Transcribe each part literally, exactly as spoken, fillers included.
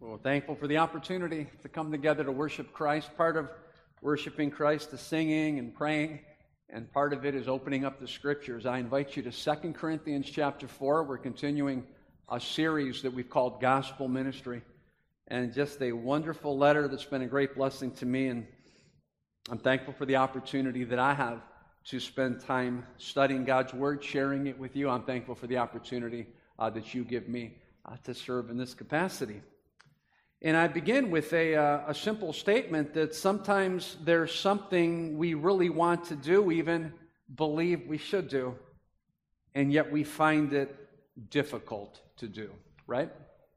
Well, thankful for the opportunity to come together to worship Christ. Part of worshiping Christ is singing and praying, and part of it is opening up the Scriptures. I invite you to Second Corinthians chapter four. We're continuing a series that we've called Gospel Ministry, and just a wonderful letter that's been a great blessing to me, and I'm thankful for the opportunity that I have to spend time studying God's Word, sharing it with you. I'm thankful for the opportunity uh, that you give me uh, to serve in this capacity. And I begin with a, uh, a simple statement that sometimes there's something we really want to do, even believe we should do, and yet we find it difficult to do, right?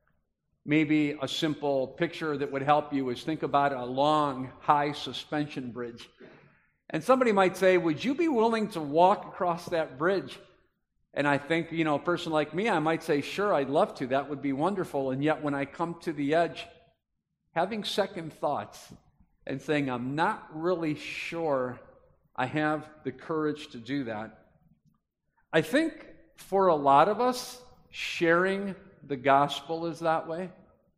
Maybe a simple picture that would help you is think about a long, high suspension bridge. And somebody might say, would you be willing to walk across that bridge? And I think, you know, a person like me, I might say, sure, I'd love to. That would be wonderful. And yet when I come to the edge, having second thoughts and saying, I'm not really sure I have the courage to do that. I think for a lot of us, sharing the gospel is that way.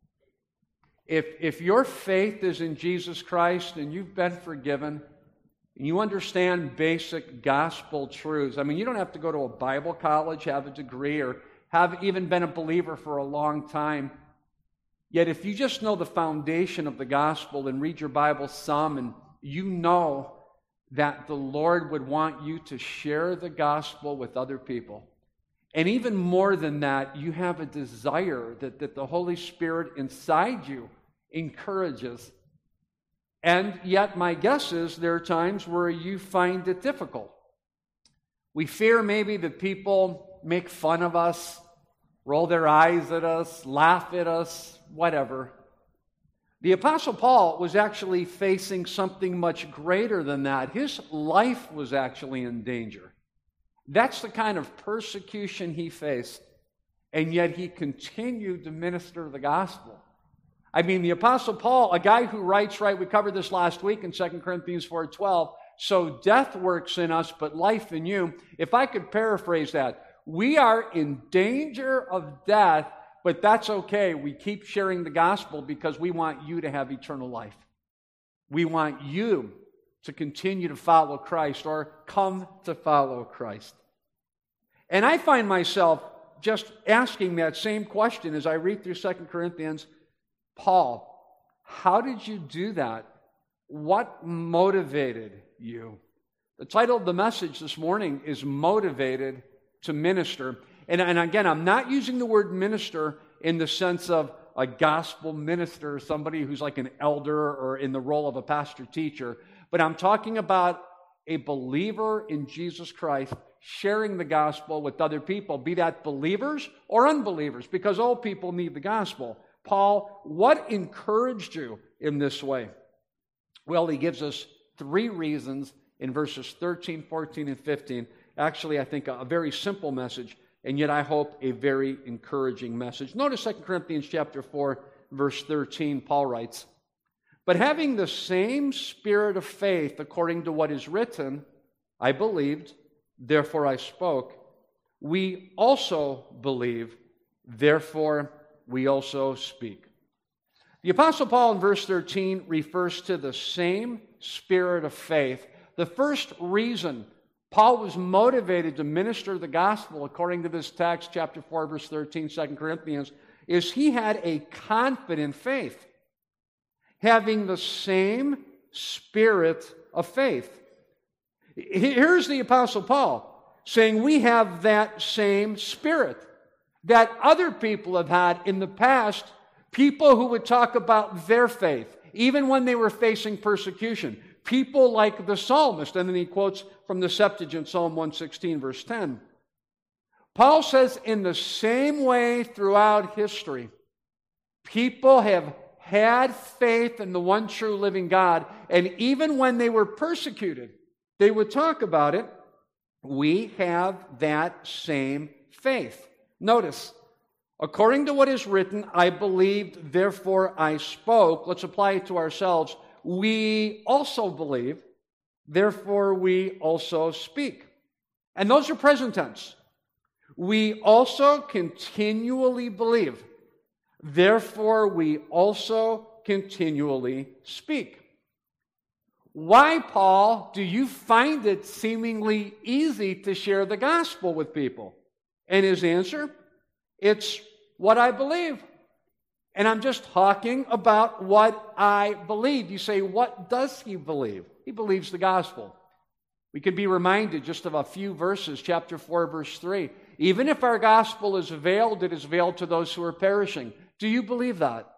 If, if your faith is in Jesus Christ and you've been forgiven, and you understand basic gospel truths. I mean, you don't have to go to a Bible college, have a degree, or have even been a believer for a long time. Yet if you just know the foundation of the gospel and read your Bible some, and you know that the Lord would want you to share the gospel with other people. And even more than that, you have a desire that, that the Holy Spirit inside you encourages. And yet my guess is there are times where you find it difficult. We fear maybe that people make fun of us, roll their eyes at us, laugh at us, whatever. The Apostle Paul was actually facing something much greater than that. His life was actually in danger. That's the kind of persecution he faced, and yet he continued to minister the gospel. I mean, the Apostle Paul, a guy who writes, right, we covered this last week in Second Corinthians four twelve, so death works in us, but life in you. If I could paraphrase that, we are in danger of death, but that's okay. We keep sharing the gospel because we want you to have eternal life. We want you to continue to follow Christ or come to follow Christ. And I find myself just asking that same question as I read through Second Corinthians. Paul, how did you do that? What motivated you? The title of the message this morning is Motivated to Minister. And, and again, I'm not using the word minister in the sense of a gospel minister, somebody who's like an elder or in the role of a pastor teacher, but I'm talking about a believer in Jesus Christ sharing the gospel with other people, be that believers or unbelievers, because all people need the gospel. Paul, what encouraged you in this way? Well, he gives us three reasons in verses thirteen, fourteen, and fifteen. Actually, I think a very simple message, and yet I hope a very encouraging message. Notice Second Corinthians chapter four, verse thirteen, Paul writes, but having the same spirit of faith according to what is written, I believed, therefore I spoke. We also believe, therefore we also speak. The Apostle Paul in verse thirteen refers to the same spirit of faith. The first reason Paul was motivated to minister the gospel, according to this text, chapter four, verse thirteen, Second Corinthians, is he had a confident faith, having the same spirit of faith. Here's the Apostle Paul saying we have that same spirit that other people have had in the past, people who would talk about their faith, even when they were facing persecution. People like the psalmist, and then he quotes from the Septuagint, Psalm one sixteen, verse ten. Paul says, in the same way throughout history, people have had faith in the one true living God, and even when they were persecuted, they would talk about it. We have that same faith. Notice, according to what is written, I believed, therefore I spoke. Let's apply it to ourselves. We also believe, therefore we also speak. And those are present tense. We also continually believe. Therefore, we also continually speak. Why, Paul, do you find it seemingly easy to share the gospel with people? And his answer, it's what I believe. And I'm just talking about what I believe. You say, what does he believe? He believes the gospel. We could be reminded just of a few verses, chapter four, verse three. Even if our gospel is veiled, it is veiled to those who are perishing. Do you believe that?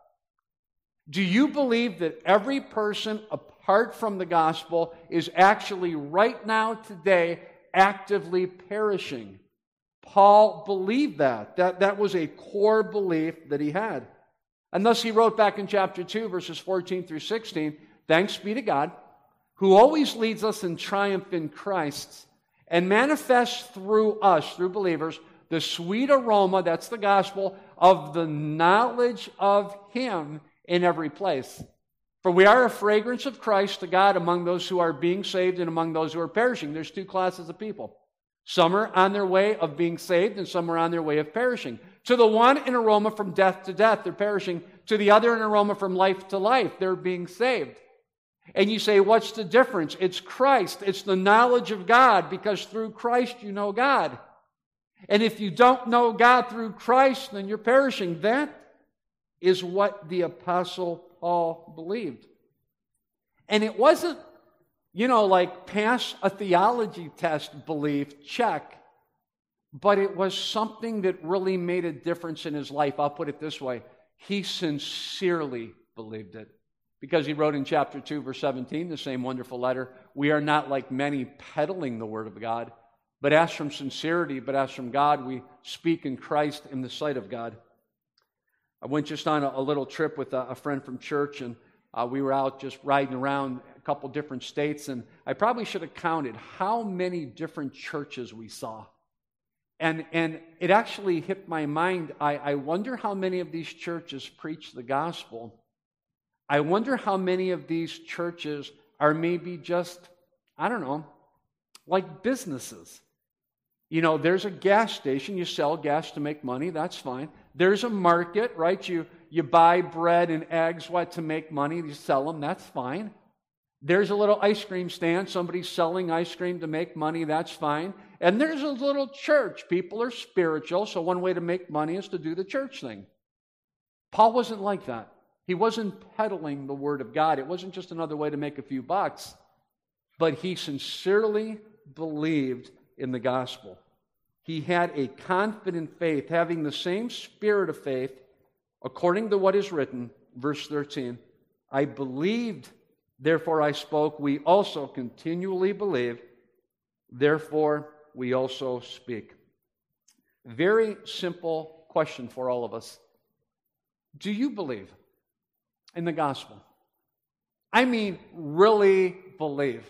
Do you believe that every person apart from the gospel is actually right now, today, actively perishing? Paul believed that. That, that was a core belief that he had. And thus he wrote back in chapter two, verses fourteen through sixteen, "Thanks be to God, who always leads us in triumph in Christ, and manifests through us, through believers, the sweet aroma," that's the gospel, "of the knowledge of Him in every place. For we are a fragrance of Christ to God among those who are being saved and among those who are perishing." There's two classes of people. Some are on their way of being saved, and some are on their way of perishing. To the one, an aroma from death to death, they're perishing. To the other, an aroma from life to life, they're being saved. And you say, what's the difference? It's Christ. It's the knowledge of God, because through Christ you know God. And if you don't know God through Christ, then you're perishing. That is what the Apostle Paul believed. And it wasn't, you know, like pass a theology test belief, check. But it was something that really made a difference in his life. I'll put it this way. He sincerely believed it. Because he wrote in chapter two, verse seventeen, the same wonderful letter, "We are not like many peddling the word of God, but as from sincerity, but as from God, we speak in Christ in the sight of God." I went just on a, a little trip with a, a friend from church, and uh, we were out just riding around a couple different states, and I probably should have counted how many different churches we saw. And, and it actually hit my mind. I, I wonder how many of these churches preach the gospel. I wonder how many of these churches are maybe just, I don't know, like businesses. You know, there's a gas station. You sell gas to make money. That's fine. There's a market, right? You, you buy bread and eggs, what, to make money. You sell them. That's fine. There's a little ice cream stand. Somebody's selling ice cream to make money. That's fine. And there's a little church. People are spiritual, so one way to make money is to do the church thing. Paul wasn't like that. He wasn't peddling the word of God. It wasn't just another way to make a few bucks. But he sincerely believed in the gospel. He had a confident faith, having the same spirit of faith, according to what is written, verse thirteen, "I believed, therefore I spoke. We also continually believe, therefore we also speak." Very simple question for all of us. Do you believe in the gospel? I mean, really believe.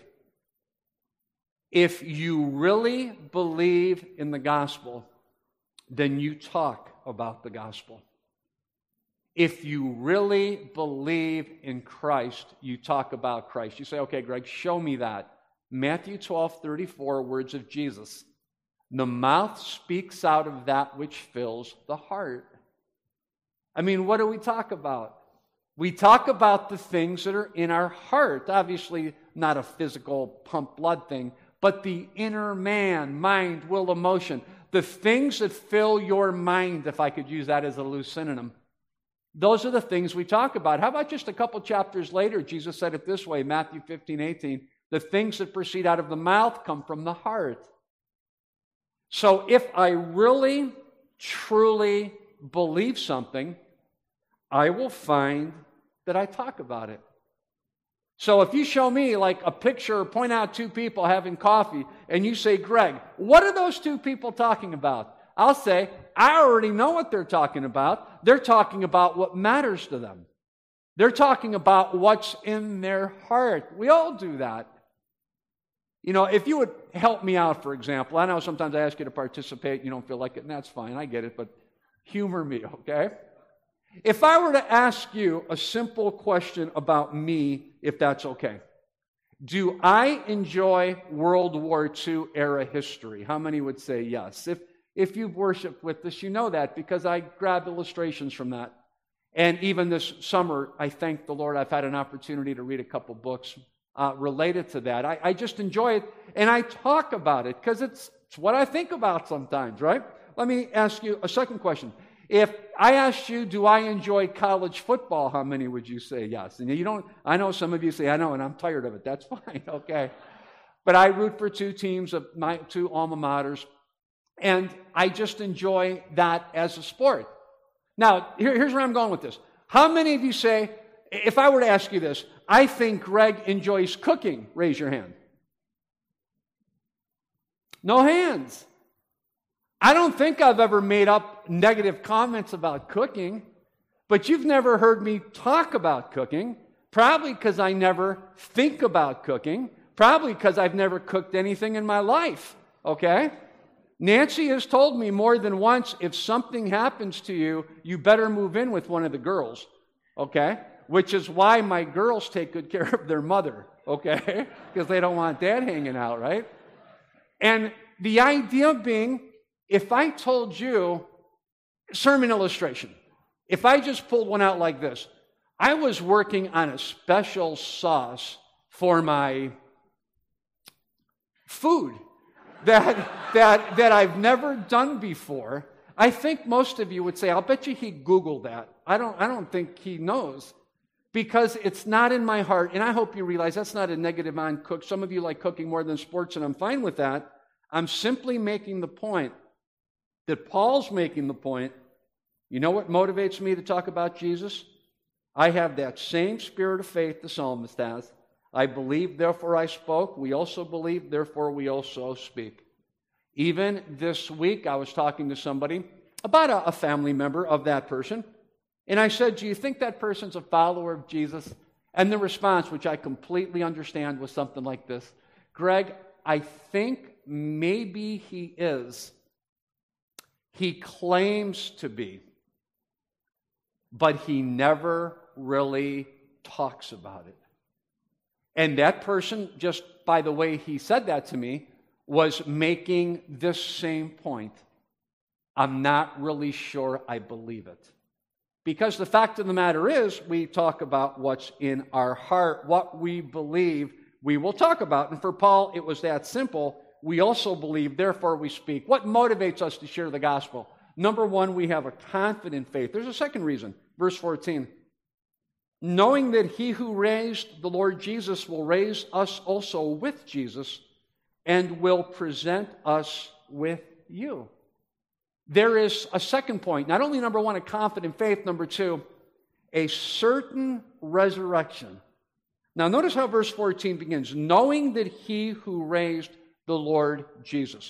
If you really believe in the gospel, then you talk about the gospel. If you really believe in Christ, you talk about Christ. You say, okay, Greg, show me that. Matthew twelve thirty-four, words of Jesus. The mouth speaks out of that which fills the heart. I mean, what do we talk about? We talk about the things that are in our heart. Obviously, not a physical pump blood thing, but the inner man, mind, will, emotion. The things that fill your mind, if I could use that as a loose synonym. Those are the things we talk about. How about just a couple chapters later, Jesus said it this way, Matthew fifteen eighteen, "The things that proceed out of the mouth come from the heart." So if I really, truly believe something, I will find that I talk about it. So if you show me like a picture or point out two people having coffee and you say, Greg, what are those two people talking about? I'll say, I already know what they're talking about. They're talking about what matters to them. They're talking about what's in their heart. We all do that. You know, if you would help me out, for example, I know sometimes I ask you to participate, you don't feel like it, and that's fine, I get it, but humor me, okay? If I were to ask you a simple question about me, if that's okay. Do I enjoy World War Two era history? How many would say yes? If, if you've worshiped with us, you know that because I grab illustrations from that. And even this summer, I thank the Lord, I've had an opportunity to read a couple books uh, related to that. I, I just enjoy it, and I talk about it because it's, it's what I think about sometimes, right? Let me ask you a second question. If I asked you, do I enjoy college football, how many would you say yes? And you don't, I know some of you say, I know, and I'm tired of it. That's fine, okay. But I root for two teams of my two alma maters, and I just enjoy that as a sport. Now, here, here's where I'm going with this. How many of you say, if I were to ask you this, I think Greg enjoys cooking? Raise your hand. No hands. I don't think I've ever made up negative comments about cooking, but you've never heard me talk about cooking, probably because I never think about cooking, probably because I've never cooked anything in my life, okay? Nancy has told me more than once, if something happens to you, you better move in with one of the girls, okay? Which is why my girls take good care of their mother, okay? Because they don't want dad hanging out, right? And the idea being, if I told you, sermon illustration, if I just pulled one out like this, I was working on a special sauce for my food that, that, that I've never done before. I think most of you would say, I'll bet you he Googled that. I don't, I don't think he knows, because it's not in my heart, and I hope you realize that's not a negative on cook. Some of you like cooking more than sports, and I'm fine with that. I'm simply making the point that Paul's making the point. You know what motivates me to talk about Jesus? I have that same spirit of faith the psalmist has. I believe, therefore I spoke. We also believe, therefore we also speak. Even this week, I was talking to somebody about a, a family member of that person, and I said, do you think that person's a follower of Jesus? And the response, which I completely understand, was something like this: Greg, I think maybe he is. He claims to be, but he never really talks about it. And that person, just by the way he said that to me, was making this same point. I'm not really sure I believe it. Because the fact of the matter is, we talk about what's in our heart, what we believe, we will talk about. And for Paul, it was that simple. We also believe, therefore we speak. What motivates us to share the gospel? Number one, we have a confident faith. There's a second reason. Verse fourteen. Knowing that he who raised the Lord Jesus will raise us also with Jesus and will present us with you. There is a second point. Not only, number one, a confident faith. Number two, a certain resurrection. Now notice how verse fourteen begins. Knowing that he who raised the Lord Jesus.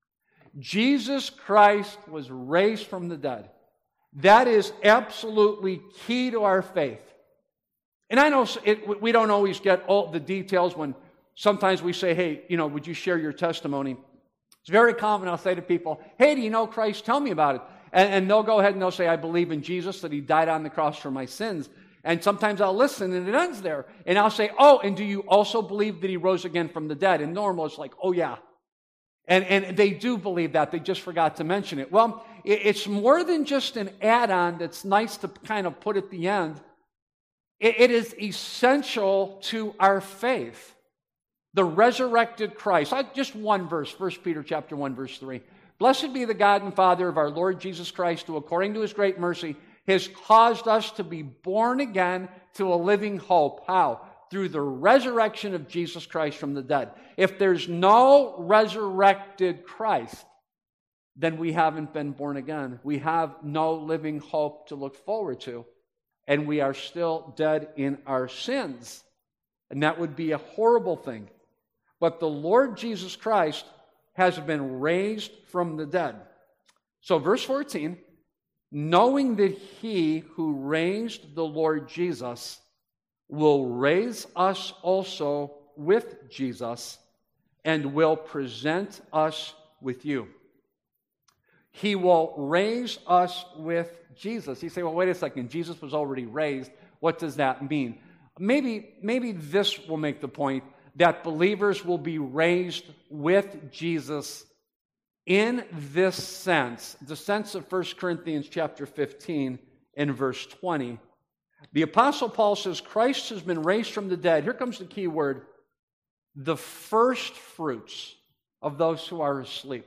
Jesus Christ was raised from the dead. That is absolutely key to our faith. And I know it, we don't always get all the details when sometimes we say, hey, you know, would you share your testimony? It's very common. I'll say to people, hey, do you know Christ? Tell me about it. And, and they'll go ahead and they'll say, I believe in Jesus, that he died on the cross for my sins. And sometimes I'll listen and it ends there. And I'll say, oh, and do you also believe that he rose again from the dead? And normal, it's like, oh yeah. And, and they do believe that. They just forgot to mention it. Well, it, it's more than just an add-on that's nice to kind of put at the end. It, it is essential to our faith. The resurrected Christ. I, just one verse, First Peter chapter one, verse three. Blessed be the God and Father of our Lord Jesus Christ, who according to his great mercy has caused us to be born again to a living hope. How? Through the resurrection of Jesus Christ from the dead. If there's no resurrected Christ, then we haven't been born again. We have no living hope to look forward to. And we are still dead in our sins. And that would be a horrible thing. But the Lord Jesus Christ has been raised from the dead. So verse fourteen, knowing that he who raised the Lord Jesus will raise us also with Jesus and will present us with you. He will raise us with Jesus. You say, well, wait a second. Jesus was already raised. What does that mean? Maybe, maybe this will make the point that believers will be raised with Jesus in this sense, the sense of First Corinthians chapter fifteen in verse twenty. The Apostle Paul says Christ has been raised from the dead. Here comes the key word, the first fruits of those who are asleep.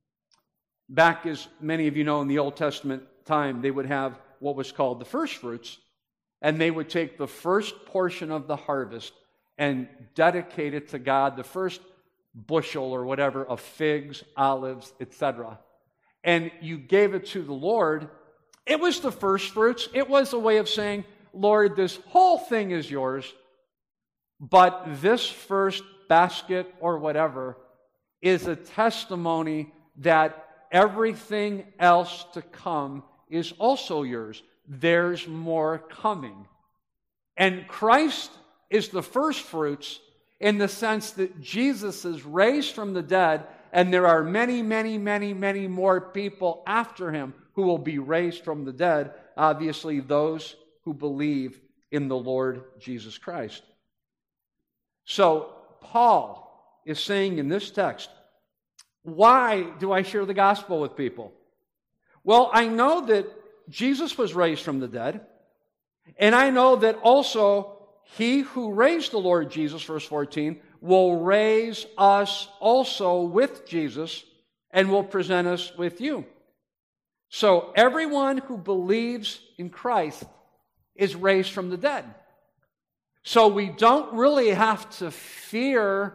Back, as many of you know, in the Old Testament time, they would have what was called the first fruits, and they would take the first portion of the harvest and dedicate it to God, the first bushel or whatever of figs, olives, et cetera. And you gave it to the Lord. It was the first fruits. It was a way of saying, Lord, this whole thing is yours, but this first basket or whatever is a testimony that everything else to come is also yours. There's more coming. And Christ is the first fruits in the sense that Jesus is raised from the dead, and there are many, many, many, many more people after him who will be raised from the dead. Obviously, those who believe in the Lord Jesus Christ. So, Paul is saying in this text, why do I share the gospel with people? Well, I know that Jesus was raised from the dead, and I know that also he who raised the Lord Jesus, verse fourteen, will raise us also with Jesus and will present us with you. So everyone who believes in Christ is raised from the dead. So we don't really have to fear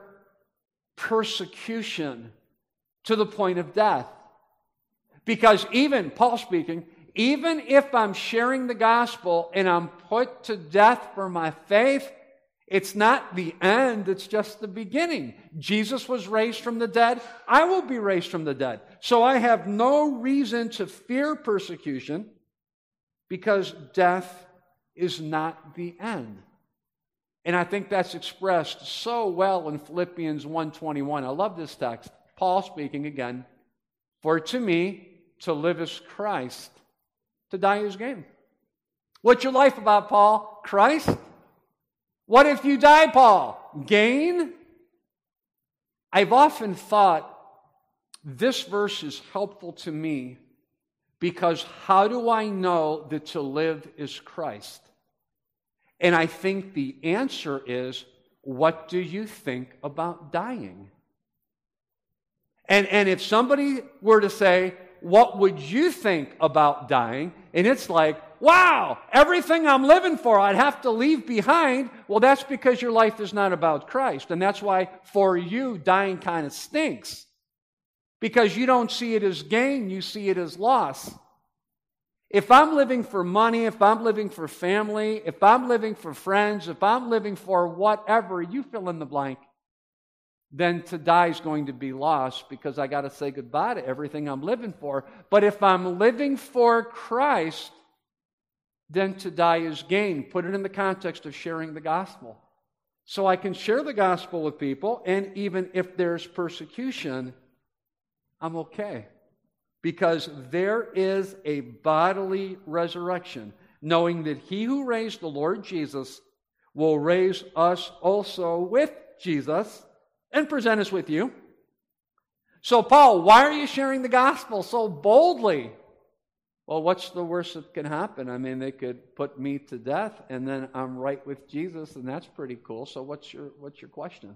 persecution to the point of death. Because even, Paul speaking, even if I'm sharing the gospel and I'm put to death for my faith, it's not the end, it's just the beginning. Jesus was raised from the dead. I will be raised from the dead. So I have no reason to fear persecution because death is not the end. And I think that's expressed so well in Philippians one twenty-one. I love this text. Paul speaking again. For to me, to live is Christ, to die is gain. What's your life about, Paul? Christ? What if you die, Paul? Gain? I've often thought this verse is helpful to me because how do I know that to live is Christ? And I think the answer is, what do you think about dying? And, and if somebody were to say, what would you think about dying? And it's like, wow, everything I'm living for I'd have to leave behind. Well, that's because your life is not about Christ. And that's why for you, dying kind of stinks. Because you don't see it as gain, you see it as loss. If I'm living for money, if I'm living for family, if I'm living for friends, if I'm living for whatever, you fill in the blank, then to die is going to be lost because I got to say goodbye to everything I'm living for. But if I'm living for Christ, then to die is gain. Put it in the context of sharing the gospel. So I can share the gospel with people, and even if there's persecution, I'm okay. Because there is a bodily resurrection, knowing that he who raised the Lord Jesus will raise us also with Jesus and present us with you. So, Paul, why are you sharing the gospel so boldly? Well, what's the worst that can happen? I mean, they could put me to death, and then I'm right with Jesus, and that's pretty cool. So what's your what's your question?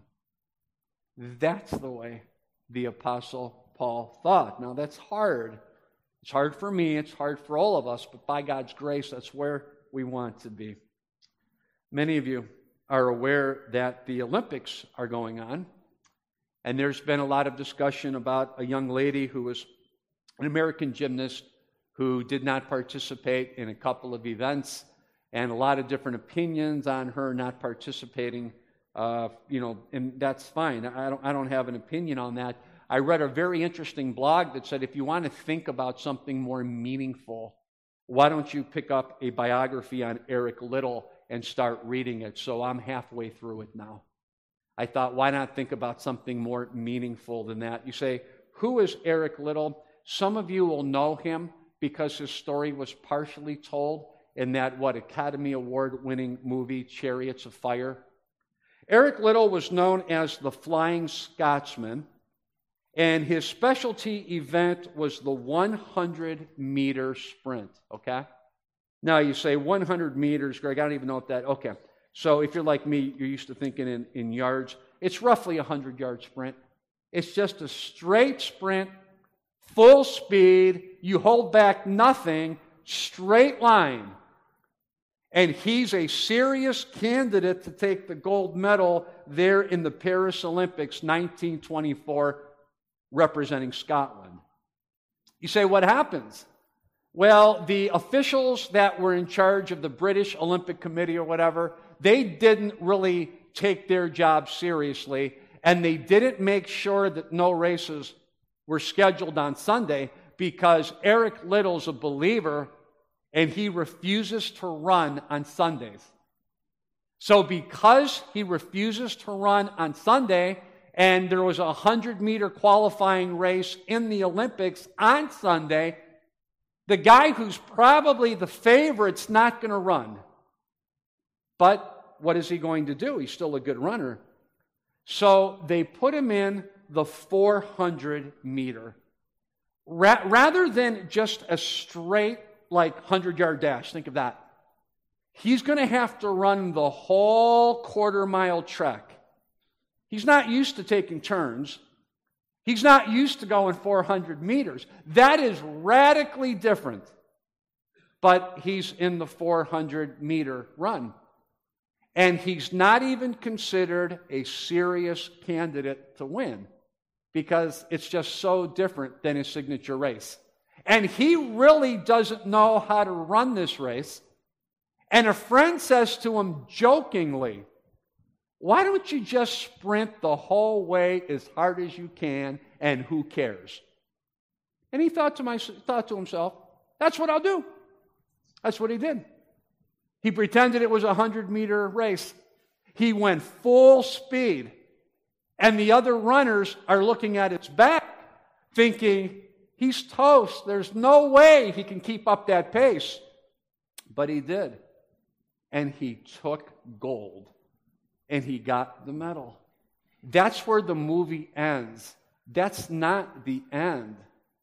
That's the way the Apostle Paul thought. Now, that's hard. It's hard for me. It's hard for all of us. But by God's grace, that's where we want to be. Many of you are aware that the Olympics are going on. And there's been a lot of discussion about a young lady who was an American gymnast who did not participate in a couple of events, and a lot of different opinions on her not participating. Uh, you know, and that's fine. I don't. I don't have an opinion on that. I read a very interesting blog that said if you want to think about something more meaningful, why don't you pick up a biography on Eric Liddell and start reading it? So I'm halfway through it now. I thought, why not think about something more meaningful than that? You say, who is Eric Liddell? Some of you will know him because his story was partially told in that, what, Academy Award-winning movie, Chariots of Fire. Eric Liddell was known as the Flying Scotsman, and his specialty event was the one hundred meter sprint, okay? Now you say one hundred meters, Greg, I don't even know what that, okay. So if you're like me, you're used to thinking in, in yards. It's roughly a hundred-yard sprint. It's just a straight sprint, full speed, you hold back nothing, straight line. And he's a serious candidate to take the gold medal there in the Paris Olympics nineteen twenty-four, representing Scotland. You say, what happens? Well, the officials that were in charge of the British Olympic Committee or whatever, they didn't really take their job seriously, and they didn't make sure that no races were scheduled on Sunday because Eric Liddell's a believer and he refuses to run on Sundays. So because he refuses to run on Sunday, and there was a hundred-meter qualifying race in the Olympics on Sunday, the guy who's probably the favorite's not going to run. But what is he going to do? He's still a good runner. So they put him in the four hundred meter. Ra- rather than just a straight, like, hundred-yard dash, think of that. He's going to have to run the whole quarter-mile trek. He's not used to taking turns. He's not used to going four hundred meters. That is radically different. But he's in the four hundred meter run. And he's not even considered a serious candidate to win because it's just so different than his signature race. And he really doesn't know how to run this race. And a friend says to him jokingly, why don't you just sprint the whole way as hard as you can, and who cares? And he thought to, my, thought to himself, that's what I'll do. That's what he did. He pretended it was a hundred-meter race. He went full speed. And the other runners are looking at his back, thinking, he's toast. There's no way he can keep up that pace. But he did. And he took gold. And he got the medal. That's where the movie ends. That's not the end.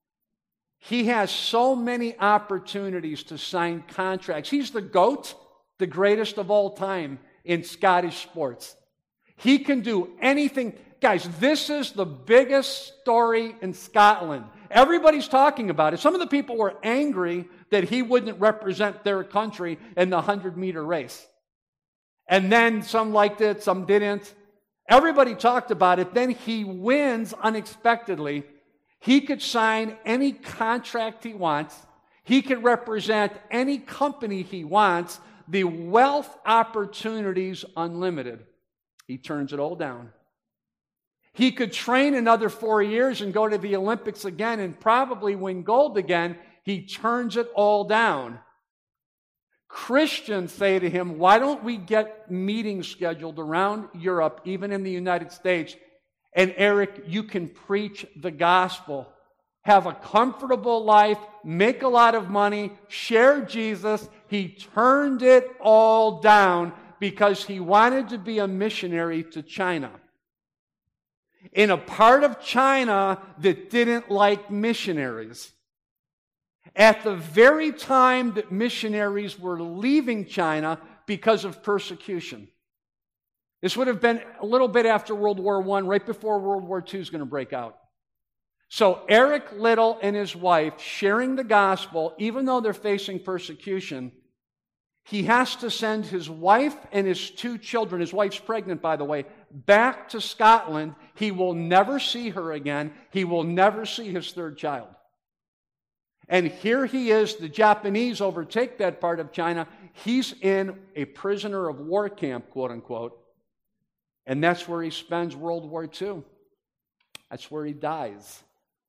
He has so many opportunities to sign contracts. He's the GOAT, the greatest of all time in Scottish sports. He can do anything. Guys, this is the biggest story in Scotland. Everybody's talking about it. Some of the people were angry that he wouldn't represent their country in the hundred-meter race. And then some liked it, some didn't. Everybody talked about it. Then he wins unexpectedly. He could sign any contract he wants. He could represent any company he wants. The wealth opportunities unlimited. He turns it all down. He could train another four years and go to the Olympics again and probably win gold again. He turns it all down. Christians say to him, why don't we get meetings scheduled around Europe, even in the United States, and Eric, you can preach the gospel, have a comfortable life, make a lot of money, share Jesus. He turned it all down because he wanted to be a missionary to China. In a part of China that didn't like missionaries. At the very time that missionaries were leaving China because of persecution. This would have been a little bit after World War One, right before World War Two is going to break out. So Eric Liddell and his wife sharing the gospel, even though they're facing persecution, he has to send his wife and his two children, his wife's pregnant, by the way, back to Scotland. He will never see her again. He will never see his third child. And here he is, the Japanese overtake that part of China. He's in a prisoner of war camp, quote unquote. And that's where he spends World War Two. That's where he dies.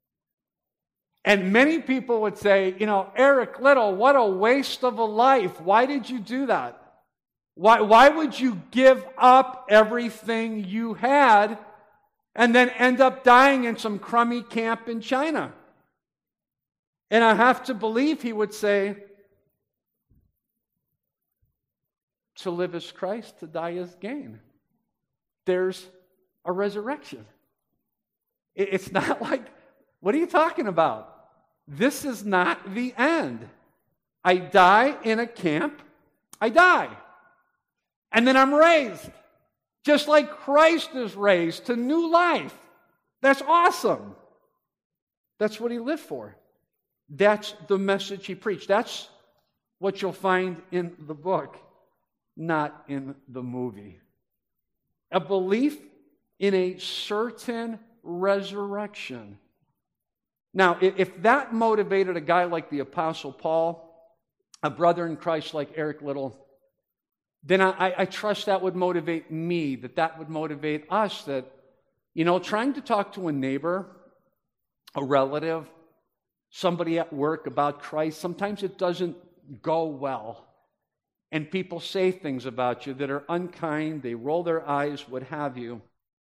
And many people would say, you know, Eric Liddell, what a waste of a life. Why did you do that? Why, why would you give up everything you had and then end up dying in some crummy camp in China? And I have to believe he would say, to live as Christ, to die as gain. There's a resurrection. It's not like, what are you talking about? This is not the end. I die in a camp, I die. And then I'm raised. Just like Christ is raised to new life. That's awesome. That's what he lived for. That's the message he preached. That's what you'll find in the book, not in the movie. A belief in a certain resurrection. Now, if that motivated a guy like the Apostle Paul, a brother in Christ like Eric Little, then I, I trust that would motivate me, that that would motivate us, that, you know, trying to talk to a neighbor, a relative, somebody at work about Christ, sometimes it doesn't go well. And people say things about you that are unkind, they roll their eyes, what have you.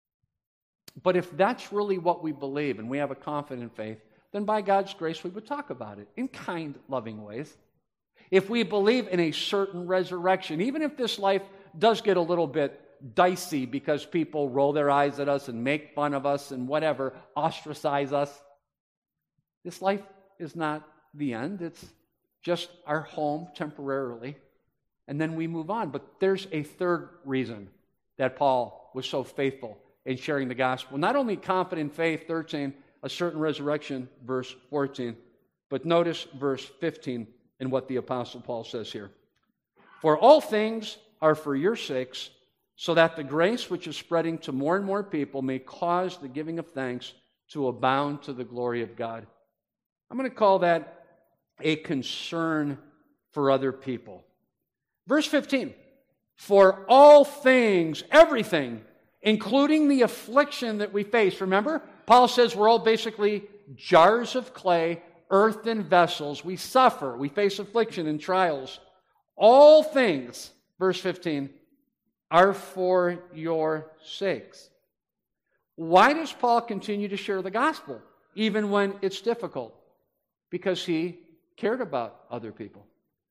But if that's really what we believe and we have a confident faith, then by God's grace we would talk about it in kind, loving ways. If we believe in a certain resurrection, even if this life does get a little bit dicey because people roll their eyes at us and make fun of us and whatever, ostracize us, this life is not the end. It's just our home temporarily. And then we move on. But there's a third reason that Paul was so faithful in sharing the gospel. Not only confident faith, thirteen, a certain resurrection, verse fourteen, but notice verse fifteen in what the Apostle Paul says here. For all things are for your sakes, so that the grace which is spreading to more and more people may cause the giving of thanks to abound to the glory of God. I'm going to call that a concern for other people. Verse fifteen, for all things, everything, including the affliction that we face. Remember, Paul says we're all basically jars of clay, earthen vessels. We suffer, we face affliction and trials. All things, verse fifteen, are for your sakes. Why does Paul continue to share the gospel, even when it's difficult? Because he cared about other people.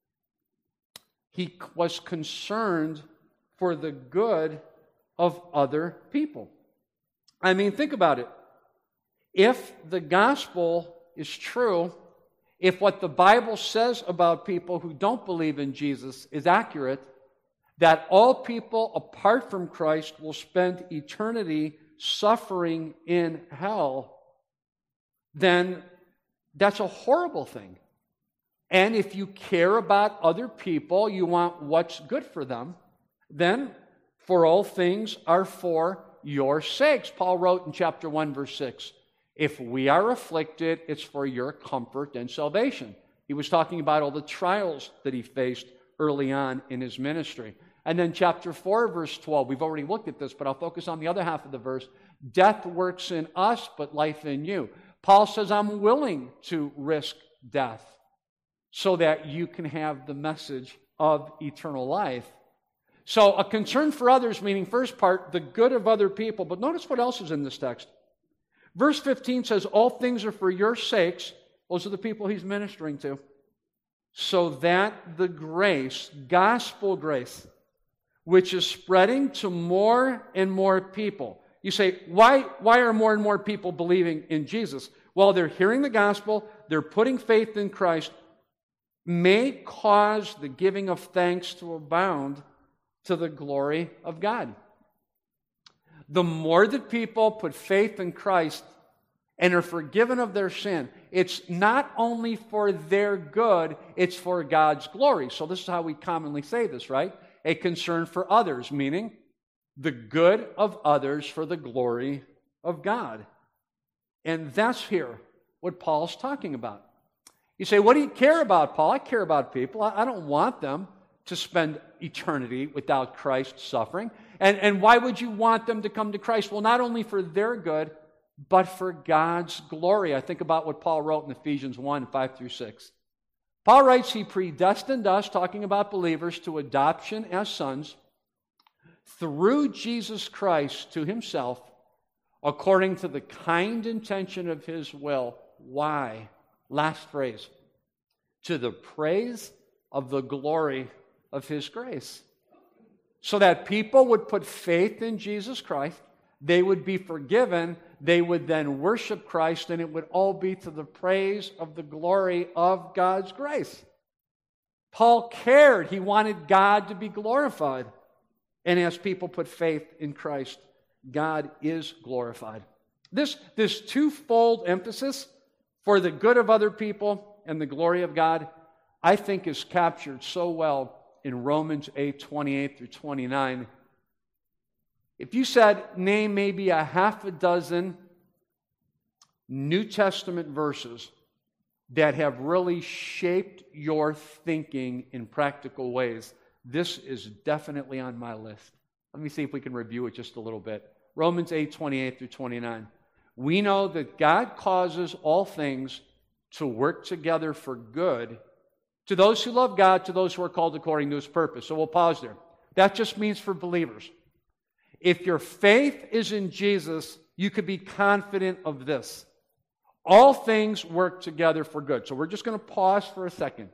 He was concerned for the good of other people. I mean, think about it. If the gospel is true, if what the Bible says about people who don't believe in Jesus is accurate, that all people apart from Christ will spend eternity suffering in hell, then that's a horrible thing. And if you care about other people, you want what's good for them, then for all things are for your sakes. Paul wrote in chapter one, verse six, if we are afflicted, it's for your comfort and salvation. He was talking about all the trials that he faced early on in his ministry. And then chapter four, verse twelve, we've already looked at this, but I'll focus on the other half of the verse. Death works in us, but life in you. Paul says, I'm willing to risk death so that you can have the message of eternal life. So a concern for others, meaning first part, the good of other people. But notice what else is in this text. Verse fifteen says, all things are for your sakes. Those are the people he's ministering to. So that the grace, gospel grace, which is spreading to more and more people. You say, why, why are more and more people believing in Jesus? Well, they're hearing the gospel, they're putting faith in Christ, may cause the giving of thanks to abound to the glory of God. The more that people put faith in Christ and are forgiven of their sin, it's not only for their good, it's for God's glory. So this is how we commonly say this, right? A concern for others, meaning the good of others for the glory of God. And that's here what Paul's talking about. You say, what do you care about, Paul? I care about people. I don't want them to spend eternity without Christ suffering. And, and why would you want them to come to Christ? Well, not only for their good, but for God's glory. I think about what Paul wrote in Ephesians one, five through six. Paul writes, he predestined us, talking about believers, to adoption as sons through Jesus Christ to himself, according to the kind intention of his will. Why? Last phrase. To the praise of the glory of his grace. So that people would put faith in Jesus Christ, they would be forgiven, they would then worship Christ, and it would all be to the praise of the glory of God's grace. Paul cared. He wanted God to be glorified. And as people put faith in Christ, God is glorified. This, this twofold emphasis for the good of other people and the glory of God, I think is captured so well in Romans eight, twenty-eight through twenty-nine. If you said, name maybe a half a dozen New Testament verses that have really shaped your thinking in practical ways, this is definitely on my list. Let me see if we can review it just a little bit. Romans eight, twenty-eight through twenty-nine. We know that God causes all things to work together for good to those who love God, to those who are called according to His purpose. So we'll pause there. That just means for believers. If your faith is in Jesus, you could be confident of this. All things work together for good. So we're just going to pause for a second.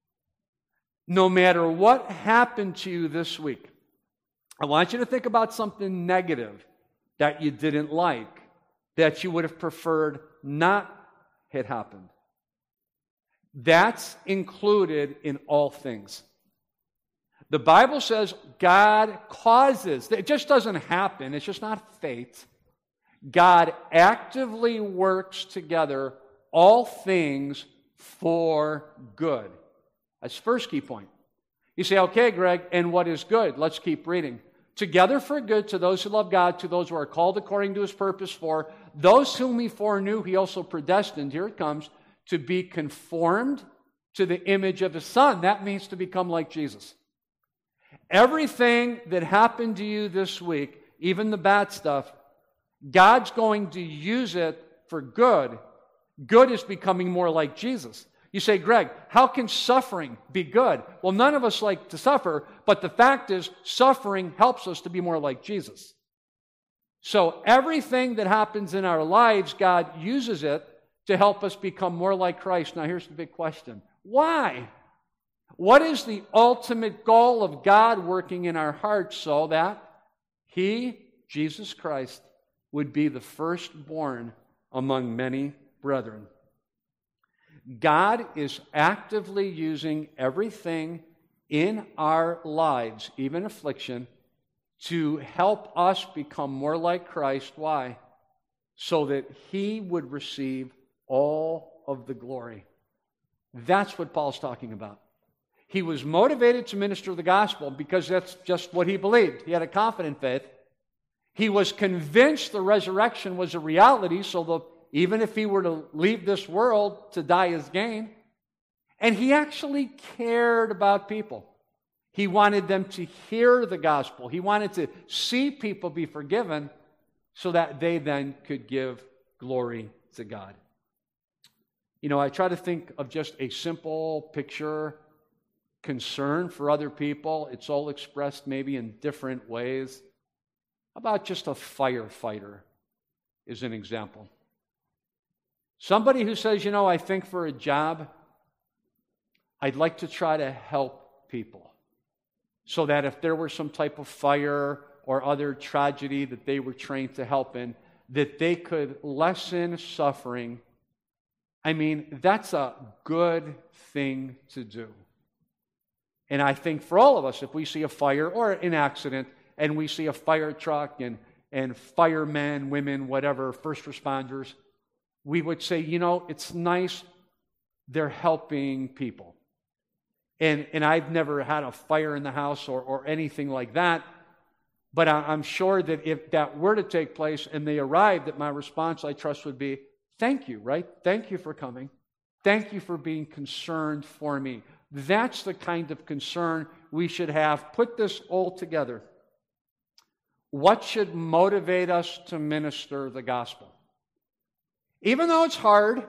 No matter what happened to you this week, I want you to think about something negative that you didn't like, that you would have preferred not had happened. That's included in all things. The Bible says God causes. It just doesn't happen. It's just not fate. God actively works together all things for good. That's the first key point. You say, okay, Greg, and what is good? Let's keep reading. Together for good to those who love God, to those who are called according to His purpose for, those whom He foreknew, He also predestined, here it comes, to be conformed to the image of His Son. That means to become like Jesus. Everything that happened to you this week, even the bad stuff, God's going to use it for good. Good is becoming more like Jesus. You say, Greg, how can suffering be good? Well, none of us like to suffer, but the fact is, suffering helps us to be more like Jesus. So everything that happens in our lives, God uses it to help us become more like Christ. Now, here's the big question. Why? What is the ultimate goal of God working in our hearts so that He, Jesus Christ, would be the firstborn among many brethren? God is actively using everything in our lives, even affliction, to help us become more like Christ. Why? So that He would receive all of the glory. That's what Paul's talking about. He was motivated to minister the gospel because that's just what he believed. He had a confident faith. He was convinced the resurrection was a reality, so that even if he were to leave this world, to die is gain. And he actually cared about people. He wanted them to hear the gospel. He wanted to see people be forgiven so that they then could give glory to God. You know, I try to think of just a simple picture, concern for other people. It's all expressed maybe in different ways. How about just a firefighter is an example? Somebody who says, you know, I think for a job, I'd like to try to help people so that if there were some type of fire or other tragedy that they were trained to help in, that they could lessen suffering. I mean, that's a good thing to do. And I think for all of us, if we see a fire or an accident, and we see a fire truck and, and firemen, women, whatever, first responders, we would say, you know, it's nice they're helping people. And, and I've never had a fire in the house or, or anything like that, but I, I'm sure that if that were to take place and they arrived, that my response, I trust, would be, thank you, right? Thank you for coming. Thank you for being concerned for me. That's the kind of concern we should have. Put this all together. What should motivate us to minister the gospel? Even though it's hard,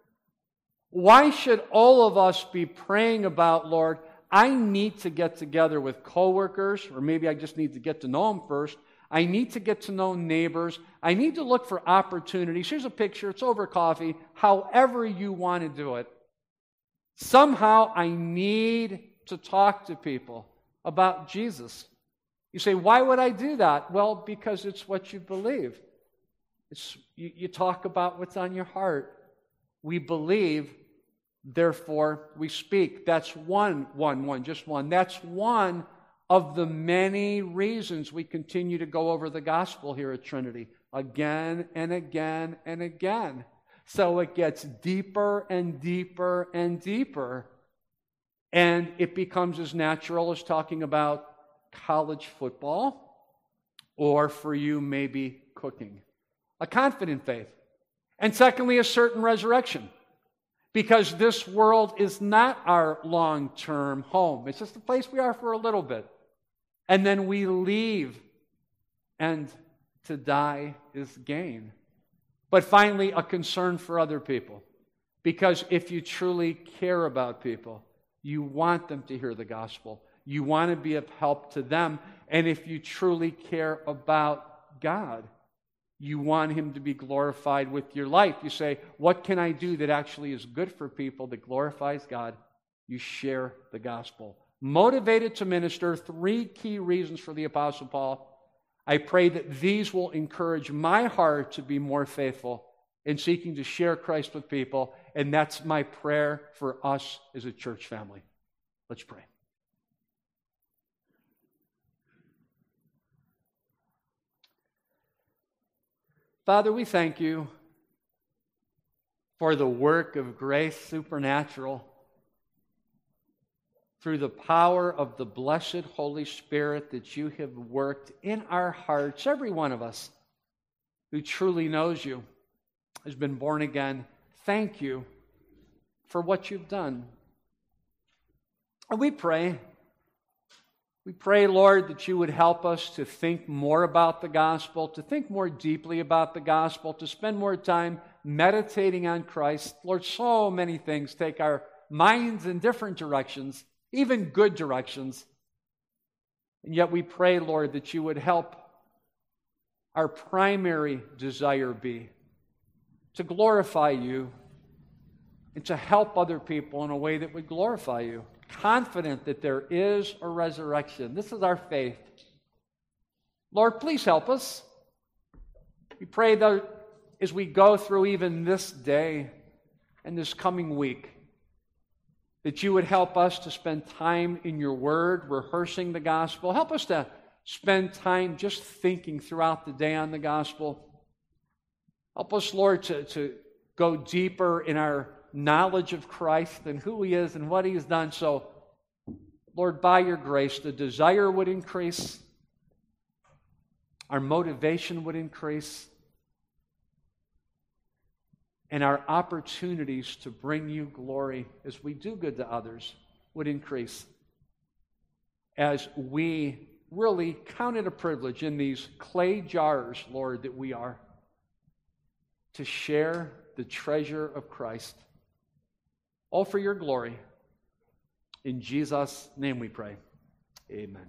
why should all of us be praying about, Lord, I need to get together with coworkers, or maybe I just need to get to know them first. I need to get to know neighbors. I need to look for opportunities. Here's a picture. It's over coffee. However you want to do it. Somehow I need to talk to people about Jesus. You say, why would I do that? Well, because it's what you believe. It's, you, you talk about what's on your heart. We believe Therefore, we speak. That's one, one, one, just one. That's one of the many reasons we continue to go over the gospel here at Trinity again and again and again. So it gets deeper and deeper and deeper. And it becomes as natural as talking about college football, or for you, maybe cooking. A confident faith. And secondly, a certain resurrection. Because this world is not our long-term home. It's just a place we are for a little bit. And then we leave, and to die is gain. But finally, a concern for other people. Because if you truly care about people, you want them to hear the gospel. You want to be of help to them. And if you truly care about God, you want Him to be glorified with your life. You say, what can I do that actually is good for people, that glorifies God? You share the gospel. Motivated to minister, three key reasons for the Apostle Paul. I pray that these will encourage my heart to be more faithful in seeking to share Christ with people. And that's my prayer for us as a church family. Let's pray. Father, we thank you for the work of grace supernatural through the power of the blessed Holy Spirit that you have worked in our hearts. Every one of us who truly knows you has been born again. Thank you for what you've done. And we pray, we pray, Lord, that you would help us to think more about the gospel, to think more deeply about the gospel, to spend more time meditating on Christ. Lord, so many things take our minds in different directions, even good directions. And yet we pray, Lord, that you would help our primary desire be to glorify you and to help other people in a way that would glorify you. Confident that there is a resurrection. This is our faith. Lord, please help us. We pray that as we go through even this day and this coming week, that you would help us to spend time in your word, rehearsing the gospel. Help us to spend time just thinking throughout the day on the gospel. Help us, Lord, to, to go deeper in our knowledge of Christ and who He is and what He has done. So, Lord, by your grace, the desire would increase, our motivation would increase, and our opportunities to bring you glory as we do good to others would increase. As we really count it a privilege in these clay jars, Lord, that we are, to share the treasure of Christ. All for your glory. In Jesus' name we pray. Amen.